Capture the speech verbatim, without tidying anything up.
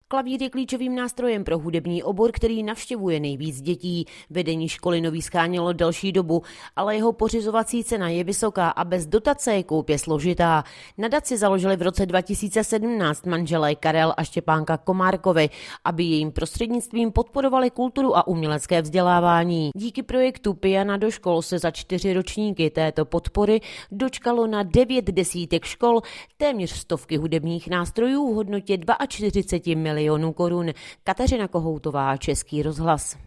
Klavír je klíčovým nástrojem pro hudební obor, který navštěvuje nejvíc dětí. Vedení školy Nový schánělo delší dobu, ale jeho pořizovací cena je vysoká a bez dotace je koupě složitá. Nadaci založili v roce dva tisíce sedmnáct manželé Karel a Štěpánka Komárkovi, aby jejím prostřednictvím podporovali kulturu a umělecké vzdělávání. Díky projektu Piana do škol se za čtyři ročníky této podpory dočkalo na devět desítek škol téměř stovky hudebních nástrojů v hodnotě čtyřicet dva milionů korun. Kateřina Kohoutová, Český rozhlas.